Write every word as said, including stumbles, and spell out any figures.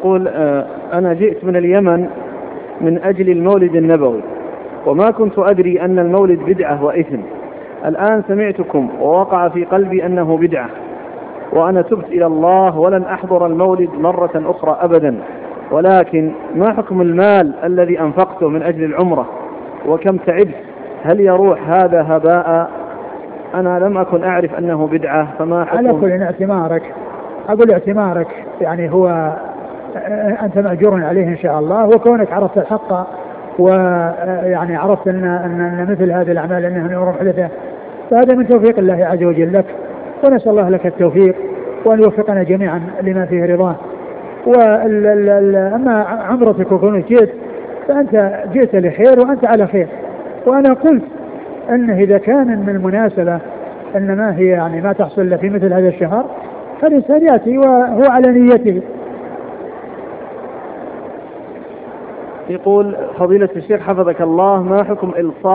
يقول آه أنا جئت من اليمن من أجل المولد النبوي، وما كنت أدري أن المولد بدعة وإثم. الآن سمعتكم ووقع في قلبي أنه بدعة، وأنا تبت إلى الله ولن أحضر المولد مرة أخرى أبدا، ولكن ما حكم المال الذي أنفقته من أجل العمرة وكم تعبت؟ هل يروح هذا هباء؟ أنا لم أكن أعرف أنه بدعة، فما حكم؟ على كل اعتمارك، أقول اعتمارك يعني هو أنت مأجور عليه إن شاء الله، وكونك عرفت الحق ويعني عرفت أن, أن مثل هذه الأعمال أنها من أمور محدثة، فهذا من توفيق الله عز وجل لك، ونسأل الله لك التوفيق وأن يوفقنا جميعا لما فيه رضاه. وأما عمرتك وكونك جئت فأنت جئت لخير وأنت على خير، وأنا قلت أنه إذا كان من المناسبة أن ما هي يعني ما تحصل في مثل هذا الشهر فالإنسان يأتي وهو على نيته. يقول فضيلة الشيخ حفظك الله، ما حكم إلصاق